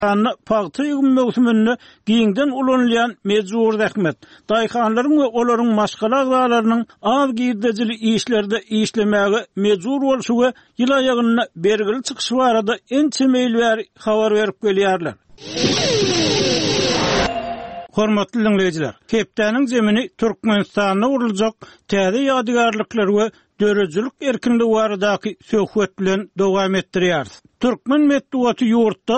Anna paqty mövsümünde giyinden ulanlayan mezur rahmet. Dayxanlaryň we olaryň maşgala agzalarynyň az girdejili işlerde işlemäge mezur bolşugy ýyl aýagyna bergili çykyşy barada ençe meýilbäri habar berip gelýärler. Hormatly dinleýijiler, Kepdäniň zemini Türkmenistana uruljak täze ýadygarlyklar we dörejülük erkinligi baradaky söhbet bilen dowam etdirýär. Türkmen medeniýeti ýurtda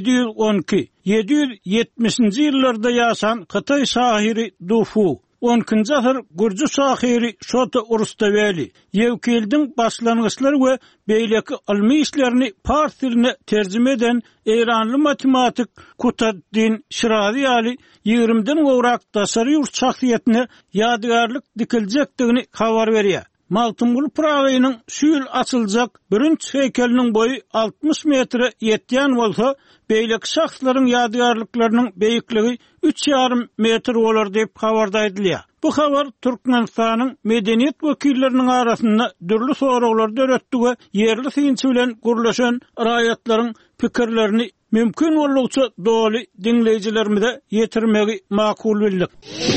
712-770-nji ýyllarda ýaşan Hytaý şahyry Dufu, 10-njy asyr Gürjü şahyry Şota Urustaveli, Ýewkeldiň başlangyçlary we beýleki ilmi işlerini fars diline terjime eden Eýranly matematik Kutaddin Şirazi ýaly 20-den gowrak daşary ýurt şahsiýetine ýadygarlyk dikiljekdigini habar berýär. Maltumgul Pragynyň şüýül açyljak birinçi heýkeliniň boýy 60 metre ýetýän bolsa, beýleki şahslaryň ýadygarlyklarynyň beýikligi 3,5 metr bolar diýip habarda edilýär. Bu habar Türkmenistanyň medeniýet wekilleriniň arasynda dürli soraglar döretdi we ýerli synçy bilen gurlaşan raýatlaryň pikirlerini mümkin bolýança doly dinleýijilerimize ýetirmegi makul bildik.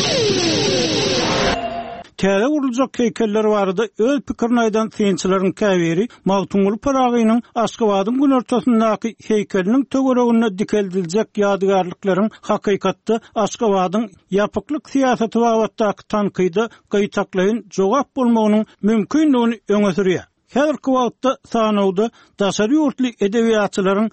Täze uruljak heýkeller barada öz pikirini aýdan synçylaryň käbiri Maltumgul Pragynyň Aşgabatyň gün ortasyndaky heýkeliniň töweregine dikeldiljek ýadygarlyklaryň hakykatda Aşgabatyň ýapyklyk siýasaty babatdaky tankydy gaýtaklaýyn jogap bolmagynyň mümkinligini öňe sürýär. Häzirki wagtda sanawda daşary ýurtly edebiýatçylaryň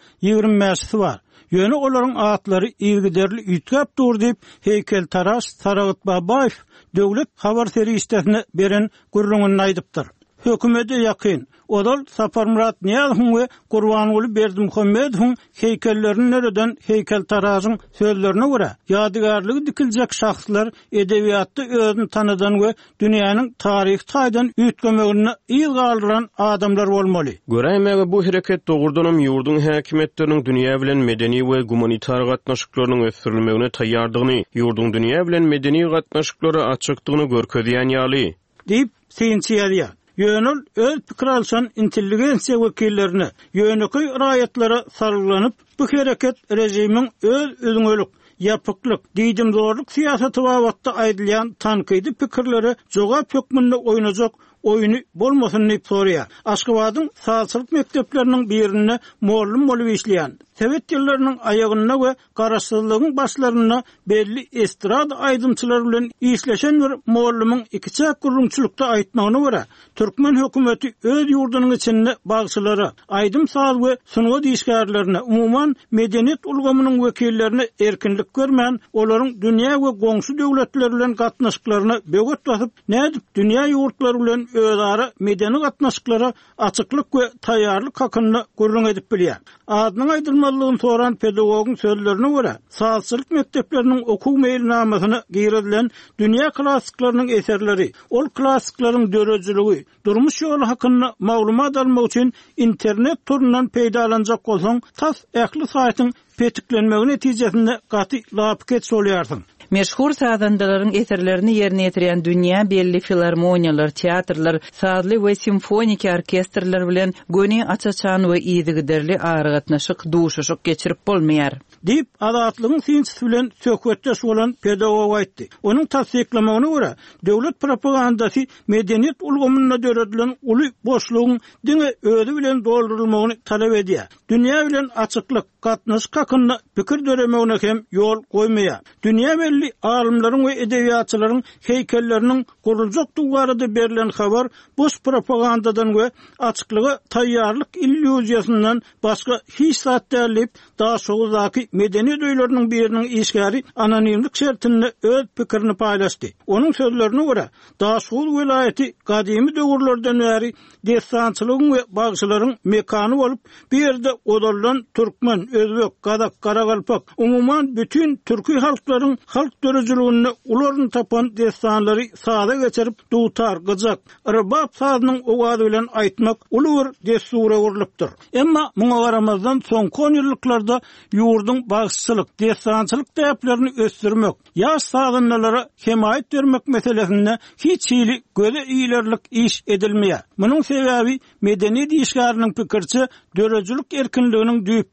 20 bar. Ýöne olaryň atlary ýergiderli ýitgap dur diýip heýkeltaraş Saragat Babaýew döwlet habar serýisine beren gurrungyny aýdypdyr. Hökümete ýakyn Odal Saparmurat Niýazow we Gurbanuly Berdimuhammedow heýkellerini nereden heýkeltaraşyň sözlerine görä ýadygarlygy dikiljek şahslar edebiýatda özüni tanadan we dünýäniň taryhy taýdan üýtgemegine ýyl galdyran adamlar bolmaly. Göräýmegi bu hereket dogrudanam ýurdun häkimetleriniň dünýä bilen medeni we gumanitar gatnaşyklarynyň ösürilmegine taýýardygyny, ýurdun dünýä bilen medeni gatnaşyklary açykdygyny görkezýän ýaly diýip synçýarýar. Ýönül öz pikir alşan intelligensiýa wekillerine, ýöneki raýatlara sarylanyp bu hereket rejimiň öz öňölük, ýapyklyk, diýdimdorlyk siýasaty babatda aýdylýan tankydy pikirleri jogap hökmünde oýnajak oyunu bolmasyn diýip sorýar. Aşgabatyň sağçylyk mekdepleriniň birine mollum bolup işleýän, Sovet ýyllarynyň aýagyna we garaşsyzlygyň başlaryna belli estrada aýdymçylar bilen işleşen bir mollumyň ikiçäk gurrunçylykda aýtmagyna görä, Türkmen hökümeti öz ýurdunyň içinde bagçylary, aýdym saz we sunuwa diýişgärlerine, umumyň medeniýet ulgamynyň wekillerine erkinlik görmän, olaryň dünýä we goňşy döwletler bilen gatnaşyklaryna böget basyp, nädip dünýä ýurtlary bilen özara medeni gatnaşyklara açyklyk we taýýarlyk hakyny gurrun edip bilýär. Adynyň aýdylmalygyny soran pedagogyň sözlerine görä, sağçylyk mekdepleriniň okuw meýilnamasyny giýredilen dünýä klassiklarynyň eserleri, ol klassiklaryň dörejiligi, durmuş ýoly hakyny maglumat almak üçin internet turundan peýdalanjak bolsaň, tas ähli saýtyň petiklenmegi netijesinde gaty lapket bolýarsyň. Meşhur sazandaların eserlerini yerine getiren dünýä belli filarmoniýalar, teatrlar, sazly we simfonik orkestrlar bilen göni açaçan we ýygyderli aýratnaşyk duşuşyk geçirip bolmaýar. Diýip adatlygyň synçysy bilen söhbetdeş bolan pedagog aýtdy. Onuň tasdiklamagyna görä, döwlet propagandasy medeniýet ulgamyna döredilen uly boşlugyň diňe özü bilen doldurulmagyny talap edýär. Dünýä bilen açyklyk, gatnaşyk hakyny pikir döremegine hem ýol goýmaýar. Dünýä belli alimlaryň we edebiýatçylaryň heýkelleriniň guruljakdygy barada berilen habar boş propagandadan we açyklygy taýýarlyk illüziýasyndan başga hiç zat dälip, daha soňky medeniýet öýleriniň biriniň işgäri anonimlik şertinde öz pikirini paýlaşdy. Onuň sözlerine görä, Daşul welaýaty gadymy döwürlerden bäri destançylygyň we bagçylaryň mekany bolup, bir ýerde odallan türkmen, özbek, kazak, karagalpak, umumyň bütün türki halklaryň halk dörejiligini olaryň tapan destanlary sada geçirip dutar, gyjak, rbab sazynyň owady bilen aýtmak uly bir destura urulypdyr. Emma muňa garamazdan soňky ýyllarda ýurdun bagçylyk, destançylyk täplerini ösdürmek, ýaş sagynlara hemaýet bermek meselesinde hiç ýyly göze iýlerlik iş edilmeýär. Munyň sebäbi medeni diýişgäriniň pikirçi dörejilik erkinliginiň düýpden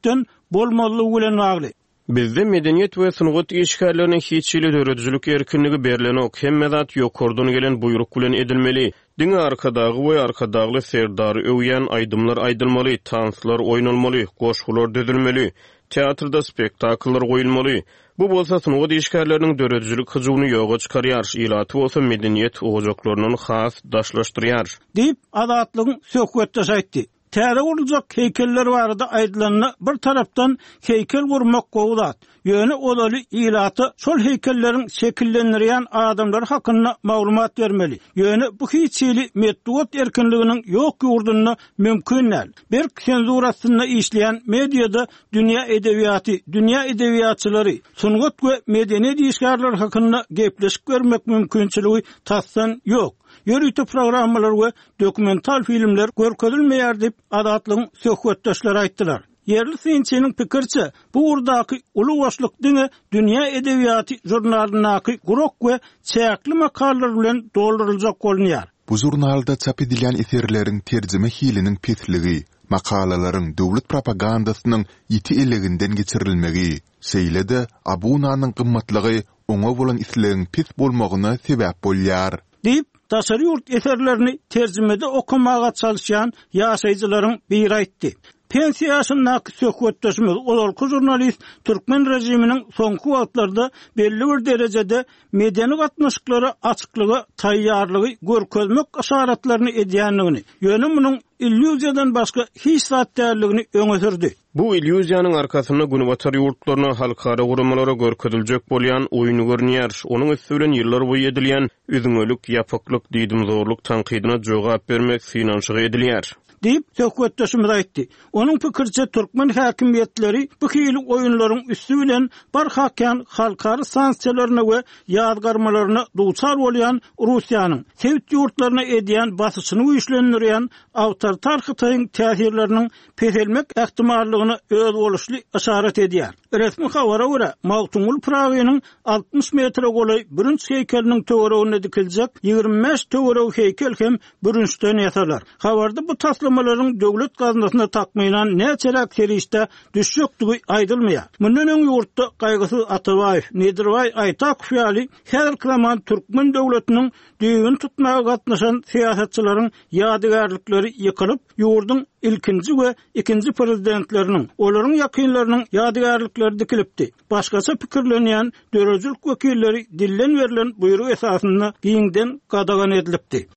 bolmalylygy bilen bagly. Bizde medeniyet we sunugat işgärlerine hiççili döredüjülük erkinligi berilen ok hemmedat ýokordun gelen buyruk bilen edilmeli. Diňe arkadagy we arkadagly serdary öwýän aýdymlar aýdylmaly, tanslar oýnalmaly, goşgular düzülmeli, teatrda spektakllar goýulmaly. Bu bolsa sunugat işgärleriniň döredüjülük hyjygyny ýoga çykarýar, ilaty bolsa medeniyet ojaklarynyň has daşlaşdyrýar. Diýip adatlygyň söhbetde aýtdy. Täze gurulacak heykeller barada aýdylanyna bir tarapdan heykel gurmak gowdat. Ýöne olaly ilaty şol heykelleriň şekillendirýän adamlar hakyna maglumat bermeli. Ýöne bu hiççili medeniýet erkinliginiň ýok ýurduny mümkin näl. Bir senzurasyna işleýän mediada dünýä edebiýaty, dünýä edebiýatçylary, sunugat we medeniýet işgärleri hakyna gepleşip görmek mümkinçiligi tassan ýok. Ýörüýte programmalar we dokumental filmler görkezilmeýär diýip adatlyň söhbetdeşleri aýtdylar. Yerli synçynyň pikirçe, bu urdaky uly başlyk diňe dünýä edebiýaty jurnalynaky gurok we çäkli makallalar bilen dolduryljak bolýar. Bu jurnalda çap edilen eserleriň terjime hiliniň pisligi, makalalaryň döwlet propagandasynyň ýiti eleginden geçirilmegi, şeýle-de abunanyň gymmatlygy oňa bolan islegiň pis bolmagyna sebäp bolýar. Diýip taşary ýurt eserlerini terjimede okumaga çalışýan ýaşaýjylaryň biri aýtdy. Pensiýa ýaşyndaky söhbetdeşimiz olarky jurnalist türkmen rejiminiň soňky wagtlarda belli bir derejede medeni gatnaşyklary açyklygy, taýýarlygy görkezmek aşaratlaryny edýänligini, ýöne munyň illüziýadan başga hiç zat därligini öňe sürdi. Bu illüziýanyň arkasynda günübatar ýurtlaryna halkara guramalara görkeziljek bolýan oýuny görnýär. Onuň üstünden ýyllar boýy edilýän üzüňölük, ýapyklyk, diýdimzorluk tankydyna jogap bermek finansygy edilýär. Diýip söhbetdeşimiz aýtdy. Onuň pikirçe türkmen häkimiýetleri bu hili oýunlaryň üstü bilen barhakyan halkary sanksiýalaryna we ýazgarmalaryna duçar bolýan Russiýanyň Sowet ýurtlaryna edýän basyşyny güýçlendirýän awtoritar Hytaýyň täsirleriniň peselmek ähtimallygyny öz boluşly işaret edýär. Resmi habara görä, Mawtungul Pragynyň 60 metre golay bürünç heykeliniň töweregine dikiljek 25 töwereg heykel hem bürünçden ýasalar. Habarda bu taslamaların döwlet gazynasyna takmaýan näçerek serişde düşýükdigi aýdylmaýar. Mundan öň ýurtda Gaýgysy Atabaýew, Nedirbay Aýtakow ýaly her klaman türkmen döwletiniň düýün tutmaga gatnaşan siýasatçylaryň ýadygärlikleri ýykylyp, ýurdun ilkinji we ikinji prezidentleriniň, olaryň ýakynlarynyň ýadygärlikleri dikilipdi. Başgaça pikirlenýän döredüjülük wekilleri dillen verilen buyruk esasynda giňden gadagan edilipdi.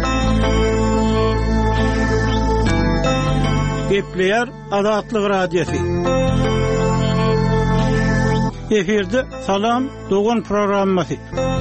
Gepleýär Azatlyk radiosi. Eferde Salam Dogan programmasy.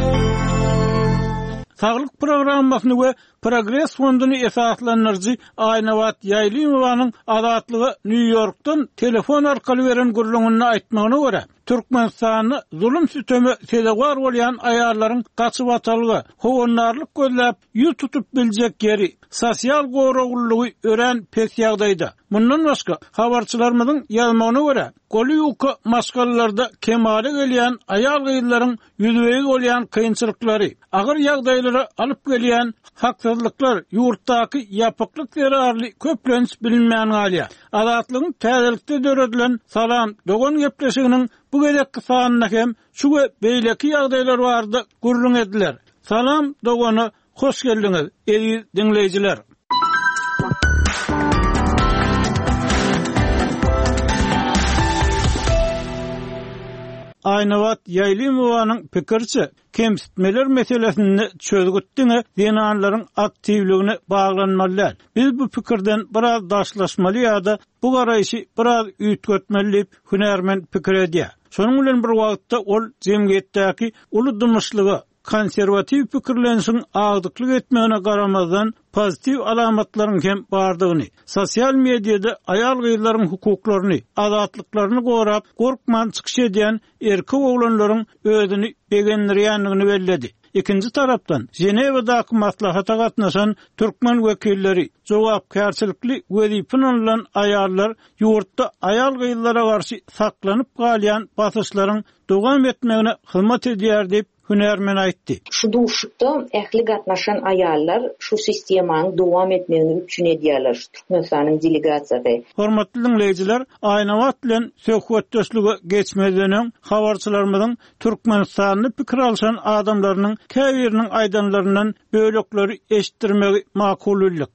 Saglyk programmasyny we Progress fonduny esaslandyrjy Aýnawat Ýaýlymowanyň Azatlygy New Yorkdan telefon arkaly beren gurulmagyny aýtmagyna görä, Türkmenistany zulüm sütemi sedewar bolýan aýarlaryň gaçyp atalgy, howonarlyk gözläp ýurt tutup biljek ýeri, sosial goragullygy ören pek ýagdaýda. Mundan başga habarçylarymyzyň ýazmagyna görä, goly ýuky maşgallarda kemale gelýän aýal gyýlaryň ýüzbegi bolýan kynçylyklary, agyr ýagdaýlara alyp gelýän haksızlıklar ýurtdaky ýapyklyk zerarly köplenç bilinmeýän galya. Azatlygyň täzelikde döredilen Salam Dogan gepleşiginiň bu gedekki sanyna hem şu we beýleki ýagdaýlar bardy gurrun ediler. Salam Dogany hoş geldiňiz, eýi dinleýijiler. Aýnawat Ýaýlymowanyň pikirçe, kemsitmeler meselesini çözgütdiňe dinanlaryň aktivligine baglanmalylar. Biz bu pikirden biraz daşlaşmaly ýa-da bu garaýşy biraz üýtgetmeli hünärmen pikir edýär. Şonuň bilen bir wagtda ol jemgyýetdäki uly dymyşlygy, konservativ pikirlenişiň agdyklyk etmegine garamazdan pozitiv alamatlaryň hem bardygyny, sosial mediada aýal gyýlaryň hukuklaryny, azatlyklaryny gorap, gorkman çykyş edýän erkek oglanlaryň özüni begendirýänligini belledi. İkinci tarapdan Jenewadaky maslahata gatnaşan türkmen wekilleri jogapkärçilikli wezipini alan aýallar ýurtda aýal gyýlara garşy saklanyp galýan basyşlaryň dowam etmegine hyzmat edýär diýip hünermen aýtdy. Şu duşukda ähli gatnaşan ayallar şu sistemaň dowam etmegini üçin edýärler. Türkmenistanyň delegasiýasy. Hormatly dinleýijiler, Aýnawat bilen söhbetdeşlige geçmeden habarçylarymyň Türkmenistanyny pikir alşan adamlarynyň käbiriniň aýdanlaryndan bölekleri eşitdirmegi makullyk.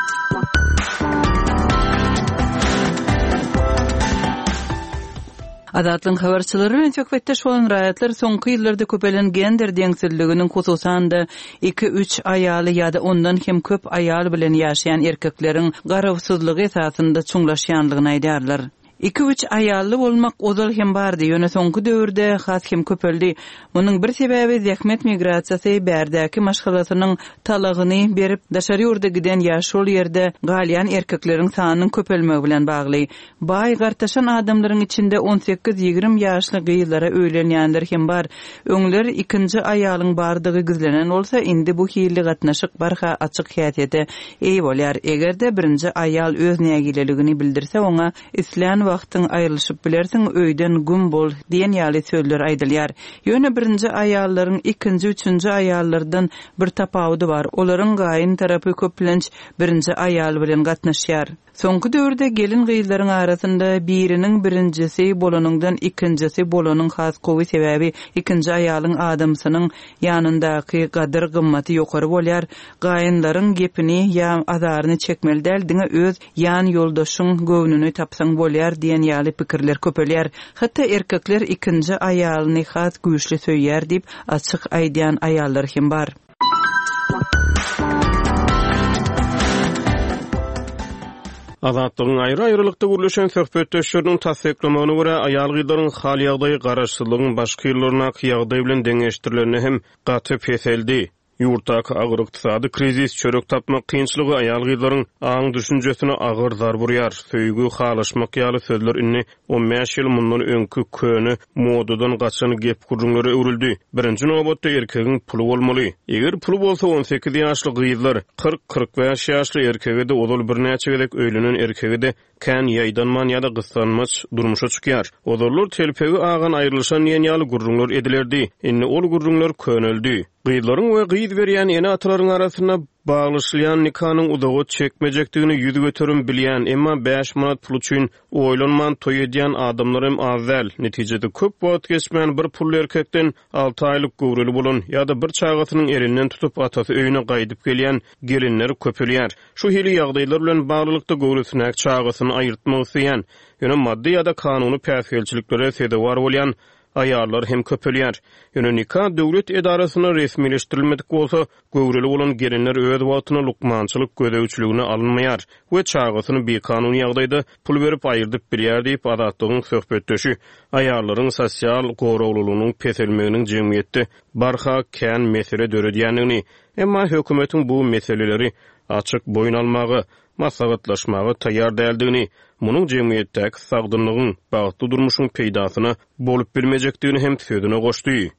Adatlyň habarçylary bilen söhbetdeş bolan raýatlar soňky ýyllarda köpelen gender deňsizliginiň hususanda 2-3 aýaly ýa-da ondan hem köp aýal bilen ýaşaýan erkekleriň garawsyzlygy esasında çuňlaşýanlygyny aýdarlar. 2-3 aýally bolmak ozal hem bardy. Ýöne soňky döwürde has hem köpeldi. Munyň bir sebebi zähmet migrasiýasy bärdäki maşgalatynyň talagyny berip daşary ýurda giden ýaşol ýerde galýan erkekleriň sanynyň köpelmegi bilen bagly. Baý gartaşan adamlaryň içinde 18-20 ýaşly gyýlara öýlenýänler hem bar. Öňler ikinji aýalyň bardygy gizlenen bolsa, indi bu hili gatnaşyk barha açyk häsiýete eý bolýar. Egerde birinji aýal öz nägileligini bildirse, oňa islan wagtyň aýrylyşyp bilersiň, öýden gün bol diýen ýaly sözler aýdylýar. Ýöne birinji aýallaryň ikinji, üçünji aýallardan bir tapawdy bar. Olaryň gaýyn tarapy köplenç birinji aýal bilen gatnaşýar. Soňky döwürde gelin gyýlaryň arasynda biriniň birincisi bolanyňdan ikincisi bolanyň has gowy sebebi ikinji aýalyň adamsynyň ýanyndaky gadyr gymmaty ýokary bolýar. Gaýynlaryň gepini ýa azaryny çekmeli däl, diňe öz ýan ýoldaşyň göwnüni tapsaň bolýar diýen ýaly pikirler köpelýär. Hatda erkekler ikinji aýalyny has güýçli söýýär diýip açyk aýdýan aýallar hem bar. Azatlygyň aýry-aýrylykda gürleşen söhbetdeşleriň tasdiklamagyna görä, aýal gyýlaryň hal ýagdaý garaşsyzlygyň başga ýyllarna ýagdaý bilen deňeşdirilerini hem gaty feseldi. Ýurtdaky agyr ykdysady krizis çörek tapmak kynçylygy aýal gyýlaryň aň düşünjesine agyr zar burýar. Söýgü, halaşmak ýaly sözler inni 15 ýyl mundan öňkü köni modadan gaçan gep gurrunlary öwrüldi. Birinji nowbatda erkegiň puly bolmaly. Eger puly bolsa 18 ýaşly gyýlar 40-45 ýaşly erkege de odol bir näçe gedek öýlenen erkege de kän ýaýdanman ýa-da gyslanmaç durmuşa çykýar. Odollar telpegi agan aýrylşan ýaly gurrunlar edilerdi. Inni ol gurrunlar köneldi. Gyýlaryň we gyýd berýän ene atlaryň arasyna baglyşylýan nikanyň udagy çekmejekdigini ýüzü göterim bilýän, emma 5 manat pul üçin oýlanman toý edýän adamlarym azal. Netijede köp wagt geçmän bir pully erkekden 6 aýlyk gowruli bolan ýa-da bir çagatynyň erinden tutup atasy öýüne gaýdyp gelýän gelinler köpelýär. Şu hili ýagdaýlar bilen baglykda gowrusynak çagatyny aýyrtmak isleýän, ýöne maddi ýa-da kanuny päsgelçiliklere sebäp bolýan aýallar hem köpelýär. Ýöne nikah döwlet edarasyna resmileşdirilmedik bolsa, gowruli bolan gelinler öz wagtyna lukmançylyk gödäwçiligine alynmaýar we çagatyny bekanun ýagdaýda pul berip aýyrdyp bilýär diýip adatlygyň söhbetdeşi aýallaryň sosial gorowlulugynyň peselmeginiň jemgyýetde barha kän mesele döredýänligini, emma hökümetiň bu meseleleri açyk boyun almagy, maslahatlaşmagy taýýar däldigini, munyň jemgyýetdäki sagdynlygyň, bagtly durmuşyň peýdasyna bolup bilmejekdigini hem söýdüne goşdy.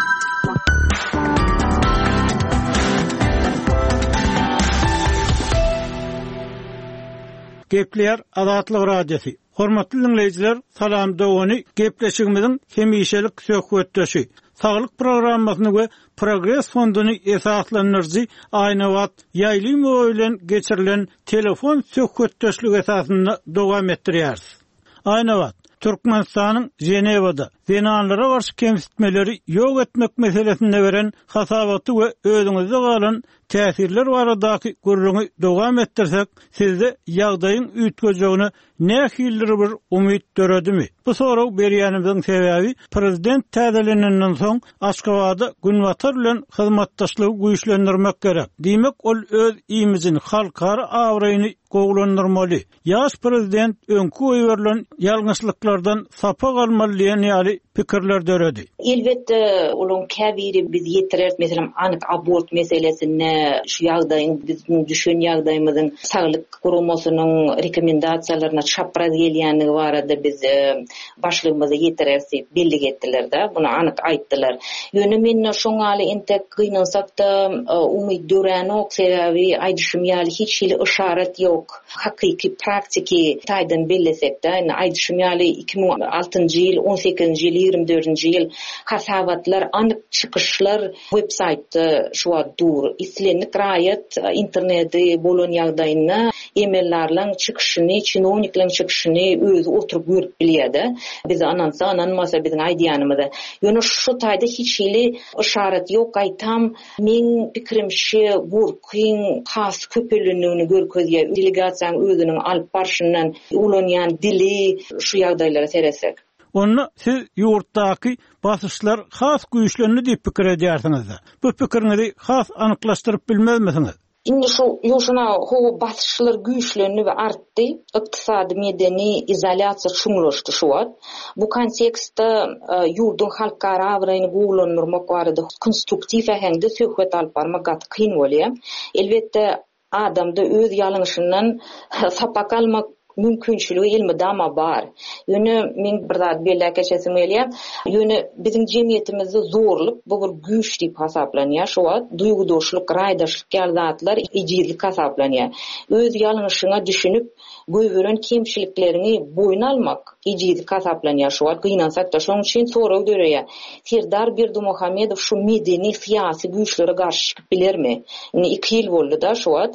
Gepler Adatlyk radiosi. Hormatly dinleýijiler, salam dowany gepleşigimiziň hemişelik söhbetdeşi. Sağlyk programmasyny we Progress fonduny esaslanyrjy Aýnawat ýaýlymy bilen geçirilen telefon söhbetdeşligi esasynda dowam etdirýär. Aýnawat Türkmenistanyň Jenewada zinanlara garşy kemsitmeleri ýok etmek meselesinde beren hasabaty we özüňizde galan täsirler baradaky gurruny dowam etdirsek, sizde ýagdaýyň üýtgejegine nähildir bir umyt döredimi? Bu soraw berýänimiziň sebebi prezident täzelenenden soň Aşgabatda Günwatar bilen hyzmatdaşlygy güýçlendirmek gerek. Diýmek, ol öz iýmizini halkara awraýyny gowlandyrmaly. Ýaş prezident öňkü öýberlen ýalňyşlyklardan sapa galmaly diýen ýaly pikirler döredi. Elbette olun käbiri biz ýetirer, meselem anyk abort meselesine şu ýagdaýyň bizim düşen ýagdaýymyzyň saglyk guramasynyň rekomendasiýalaryna çapraz gelýänligi barada biz başlygymyza ýetirersek belli etdiler da, bunu anyk aýtdylar. Ýöne men şoňaly entek gynansak da umyt dörenok sebebi aýdyşym ýaly hiç hili işaret ýok. Hakyky praktiki taýdan bellesek de, aýdyşym ýaly 2006-njy ýyl, 18-nji ýyl 2024-nji ýyl hasabatlar, anyk çykyşlar websaytda şu dur. İslenlik raýat interneti bolan ýagdaýyna e-maillarlaryň çykyşyny, çynowniklaryň çykyşyny özü oturup görüp bilýärdi. Biz ananmasa biziň aýdýanymyzda. Ýöne şu taýda hiç hili işaret ýok. Aýtam, men pikirimçe gurkyň has köpelenigini görkezýär. Delegasiýaň özüniň alyp barşyndan ulanýan dili şu ýagdaýlara seresek. Onu siz ýurtdaky basyşlar has güýçlerini diýip pikir edýärsiňiz. Bu pikiriňizi has anyklaşdyryp bilmezmisiňiz? Indi şu ýoşuna ho basyşlar güýçlenip we artdy. Ykdysady medeni izolasiýa şuňlaşdy şu wagt. Bu kontekstde ýurdun halkara awraýny gowlanmak barada konstruktiw ähengde söhbet alyp barmak gat kyn bolýar. Elbetde adamda öz ýalňyşyndan sapak almak mümkinçiligi ilmidama bar. Ýöne men bir zat belli geçesim gelýär. Ýöne biziň jemgyýetimizde zorluk bu bir güýç diýip hasaplanýar. Şu wagt duýgudoşluk, raýdaşlyk ýalydatlar ejizlik hasaplanýar. Öz ýalňyşyňa düşünüp göýberen kemçiliklerini boyun almak ejizlik hasaplanýar. Şu wagt gynansak da şoň üçin soraw döreýär. Serdar Berdimuhammedow şu medeni syýasy güýçlere garşy çykyp bilermi? 2 ýyl boldy da şu wagt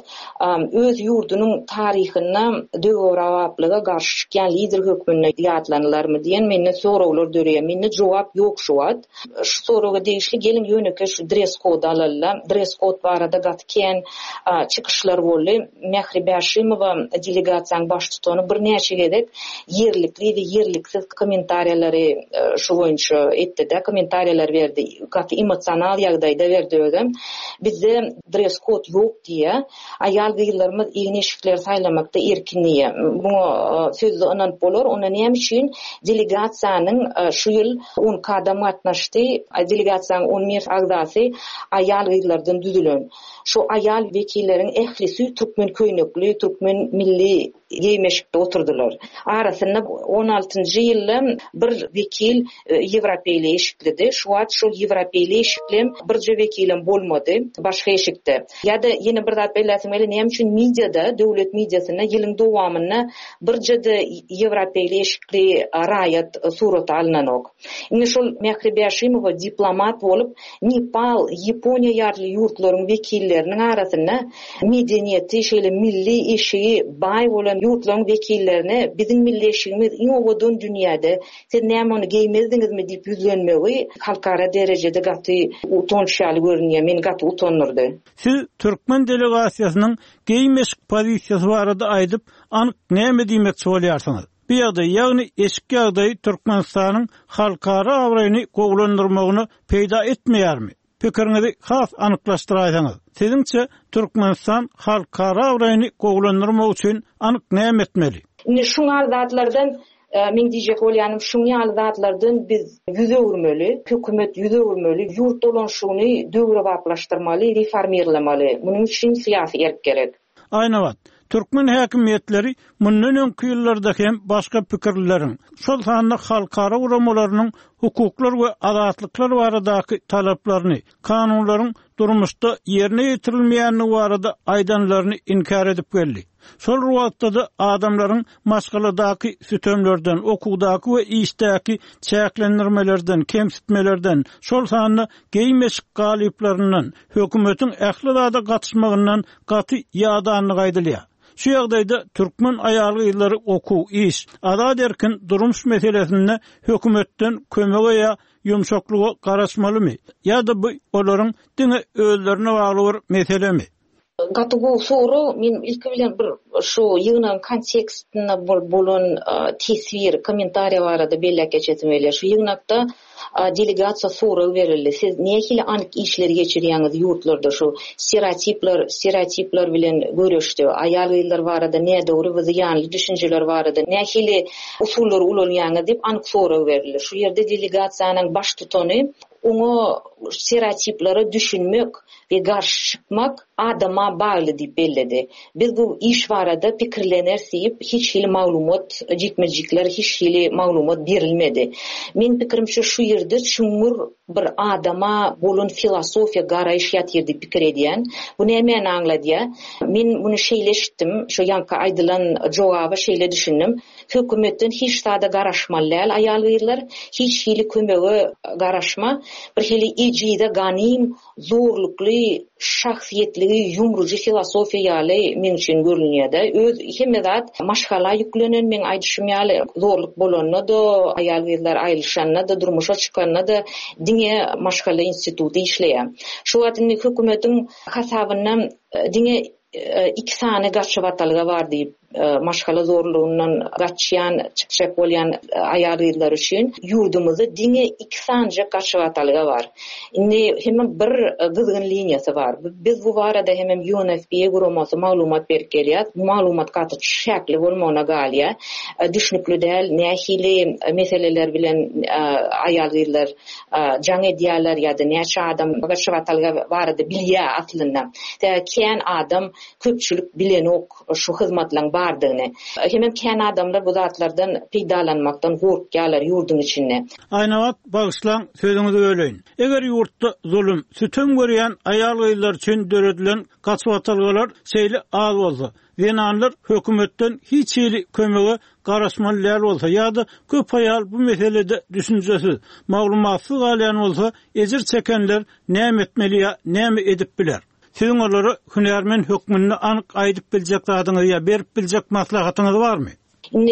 öz ýurdunyň taryhyna döwrawaplyga garşy çykýan lider hökmüne ýatlanlarmy diýen menne sorawlar döreýär. Menne jogap ýok şu wagt. Şu sorawga degişli gelin ýöneke şu dress kod alallar. Dress kod barada gatken çykyşlar boldy. Mehri Bäşimowa delegasiýaň baş tutany bir näçe gedek yerlikli we yerliksiz kommentariýalary şu boýunça etdi-de, kommentariýalar berdi. Gaty emosional ýagdaýda berdi özüm. Bizde dress kod ýok diýe, aýal gyýlarymyz ýeni eşikler saýlamakda erkinliği. Bunu sözde anant bolar. Ona näme üçin delegasiýanyň şu ýyl 10 kadam gatnaşdy. Delegasiýanyň 10 mer agzasy aýal gyýlardan düzülen. Şu aýal wekilleriň ählisi türkmen köýnekli, türkmen milli geymeşikde oturdular. Arasynda 16-njy ýylda bir wekil Ýewropeýli eşiklidi. Şu wagt şol Ýewropeýli eşiklem birje wekilim bolmady başga eşikde. Ýa-da ýene bir zat belläsim gelýär, näme üçin mediada, döwlet mediasyna ýylyň dowamyna birje-de Ýewropeýli eşikli raýat surat alynanok. Indi şol Mehri Bäşimow diplomat bolup Nepal, Ýaponiýa ýarly ýurtlaryň wekilleriniň arasynda medeniýeti, şeýle milli eşigi bay bolan ýurtlaryň wekillerine biziň milli eşigimiz ýogadyn dünýäde siz näme ony geýmezdingizmi diýip ýüzlenmegi halkara derejede gaty utançaly görünýär. Men gaty utanyrdy. Siz türkmen delegasiýasynyň geýmeşik pozisiýasy barada aýdyp anyk näme diýmekçi bolýarsyňyz? Bu ýagda ýagny eşik ýagdaý Türkmenistanyň halkara awraýny gowlandyrmagyny peýda etmeýärmi? Pikiriňizi has anyklaşdyraýsaňyz. Siziňçe Türkmenistan halkara awraýny gowlandyrmak üçin anyk näme etmeli? Indi şuňar zatlardan men diýjek bolýanym şuňar zatlardan biz ýüze urmeli, hökümet ýüze urmeli, ýurt dolanşygyny döwrewaplaşdyrmaly, reformirlemaly. Munyň üçin syýasy erk gerek. Aýna wagt Türkmen häkimiýetleri mundan öňki ýyllarda hem başga pikirleriň, şol sanda halkara uramalarynyň hukuklar we azatlyklar baradaky talaplaryny, kanunlaryň durmuşda ýerine ýetirilmeýäni barada aýdanlaryny inkar edip geldi. Şol wagtda da adamlaryň maşgaladaky sütemlerden, okugdaky we işdäki çäklendirmelerden, kemsitmelerden, şol sanda geýmeşik galyplaryndan, hökümetiň ählilada gatnaşmagyndan gaty ýadanlyk aýdylýar. Şu ýagdaýda türkmen aýal gyýlary okuw, iş, azad erkin durmuş meselesinde hökümetden kömek ýa ýumşaklyga garaşmalymy? Ýa-da bu olaryň diňe özlerine bagly bir meselemi? Gaty bu soru men ilki bilen bir şu ýygynyň kontekstine bolan tesir, kommentariýa barada belli geçesim gelýär. Şu ýygnakda delegasiýa soraw berildi. Siz nähili anyk işler geçirýäňiz ýurtlarda şu stereotipler bilen görüşdi. Aýal gyýlar barada näde dogry we ýanly düşünjeler barada nähili usullar ulanýaňyz diýip anyk soraw berildi. Şu ýerde delegasiýanyň baş tutany onu stereotiplere düşünmek ve garşy çykmak adama bağlı diýip belledi. Biz bu iş barada pikirlener siýip hiç hili maglumat, jikmejikler hiç hili maglumat berilmedi. Men pikirimçe şu ýerde çuňur bir adama bolun filosofiya garaýyş ýatyrdy pikir edýän. Bu näme anglady? Men bunu şeýleşdim, şu ýanka aýdylan jogaby şeýle düşündim. Hökümetten hiç sada garaşmalar, ayalgyrlar hiç hili kömegi garaşma, bir hili ejide ganim, zorlukly, şahsiýetli, yumruji filosofiýa ýaly men üçin görünýär. Öz hemedat maşgala ýüklenen men aýdyşym ýaly zorluk bolanna da, ayalgyrlar aýlyşanna da, durmuşa çykanna da diňe maşgala instituty işleýär. Şu wagtynda hökümetiň hasabyndan diňe iki sany gaçywatalga bar diýip maşgala zorluğundan gaçýan, çykjak bolýan ayargyrlar üçin ýurdumyzda diňe iki sanja gaçywatalga bar. Indi hemen bir gyzgyn liniýasy bar. Biz bu barada hemen UNFPA gurumasy maglumat berip gelýär. Bu maglumat gaty şäkli bolmagyna galýar. Düşnükli däl, nähili meseleler bilen ayargyrlar jaň edýärler ýa-da näçe adam gaçywatalga barada bilýär aslynda. Kän adam köpçülik bilen ok şu hyzmatlaryň bardygyny. Hemen kän adamlar bu zatlardan peýdalanmakdan gorkýarlar ýurdun içinde. Aýnawat bagyşlaň sözüňizi böleýin. Eger ýurtda zulüm, sütüm görýän aýalgylar üçin döredilen gaçywatalgalar şeýle az bolsa, zenanlar hökümetden hiç hili kömegi garaşmalar bolsa ýa-da köp aýal bu meselede düşünjesiz, maglumatsyz galýan bolsa, ejir çekenler näme etmeli, näme edip biler? Siziň olary hünärmen hökmüni anyk aýdyp biljek zadyňyz ýa berip biljek maslahatyňyz barmy? Indi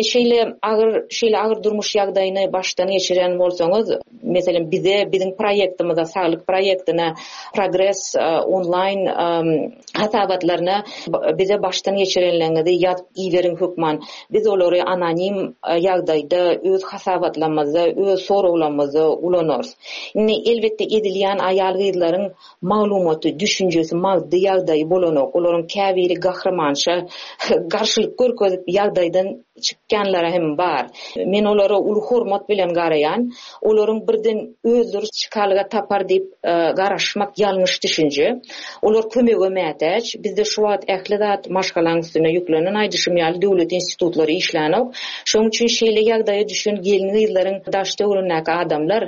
şeýle agyr durmuş ýagdaýyny baştan geçiren bolsaňyz, meselem biziň proýektimizde saglyk proýektine Progress online hasabatlaryna bize baştan geçirenlerinde ýazyp iýeriň hökman. Biz olary anonim ýagdaýda öz hasabatlarymyzda, öz sorawlarymyzda ulanýarys. Indi elbetde edilýän aýalgyrlaryň maglumaty, düşünjesi, magdy ýagdaýy bolanok, olaryň käbiri gahramança garşylyk görkezip ýagdaýdan çıkkanlara hem bar. Men olary ulu hormat bilen garaýan, olaryň birden özleri çıkalyga tapar diýip garaşmak ýalňyş düşünje. Olar kömege mätäç. Bizde şu wagt ählidat maşgalaň üstüne ýüklenen aýdyşym ýaly döwlet institutlary işlänok. Şoň üçin şeýle ýagdaýa düşen gelňi ýyllaryň daşta öwrünek adamlar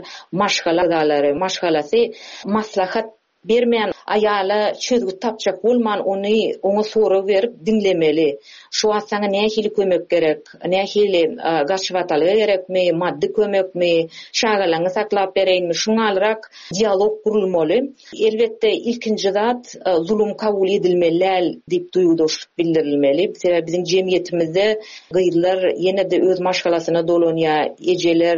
maşgalasy maslahat bermeyen ayala çözgü tapacak bolman onu soru verip dinlemeli. Şu an sana nähili kömek gerek, nähili gaçywatalga gerekmi, maddi kömekmi, şagalaňy saklap bereýinmi, şuňa alarak dialog kurulmaly. Elbetde ilkinji zat zulüm kabul edilmeli diýip duýgudaşlyk bildirilmeli. Sebäbi biziň jemgyýetimizde gyrlar ýene-de öz maşgalasyna dolanýar, ejeler,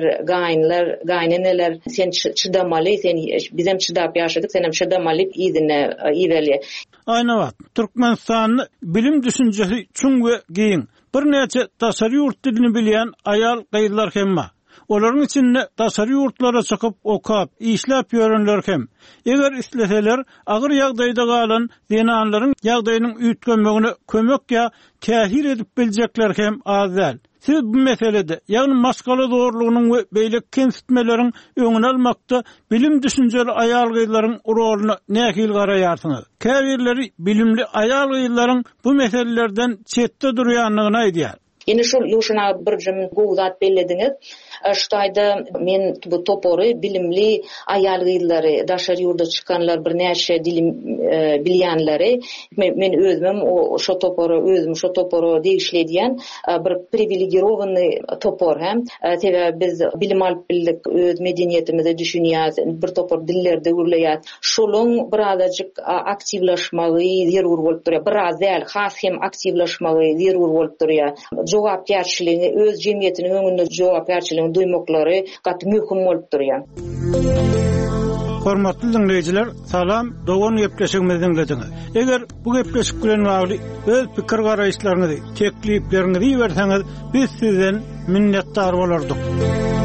gaýnyneler sen çydamaly, sen bizem çydap ýaşadyk, senem çydamaly ýa-da ýerli. Aýnawat, Türkmenistanyny bilim düşünjesi çuň we giň bir näçe daşary ýurt dilini bilýän aýal gaýlar hem bar. Olaryň içinde daşary ýurtlara çykyp okap, işläp ýörenler hem. Eger isleseler, agyr ýagdaýda galan zenanlaryň ýagdaýynyň üýtgenmegine kömek ýa täsir edip biljekler hem az däl. Siz bu meselede, ýagny maşgala zorlugynyň we beýle kemsitmeleriň öňüne almakda bilim düşünjeli aýalgylaryň roluny nähili garaýarsyňyz? Käbirleri bilimli aýalgylaryň bu meselelerden çetde durýanlygyny aýdýar. Yine şu ýoşuna bir jym gowzat bellediňiz. Ştaýda men bu topory bilimli aýalgyrlary, daşary ýurda çykanlar bir näçe dilim bilýänleri, men özüm şo topory degişlediýän bir privilegirowany topor hem. Sebäbi biz bilim alyp bildik, öz medeniýetimizde düşünýäs, bir topor dillerde gürleýär. Şoluň birazajyk aktivlaşmagy zerur bolup durýar. Biraz däl, has hem aktivlaşmagy zerur bolup durýar. Jogapkärçiligi, öz jemgyýetiniň öňünde jogapkärçiligi duymaklary gaty möhüm bolup durýar. Hormatly dinleyijiler, salam, dogan gepleşigimiziň dinlediňiz. Eger bu gepleşik bilen bagly öz pikir garaýşlaryňyzy, teklipleriniňizi berseňiz, biz sizden minnetdar bolardyk.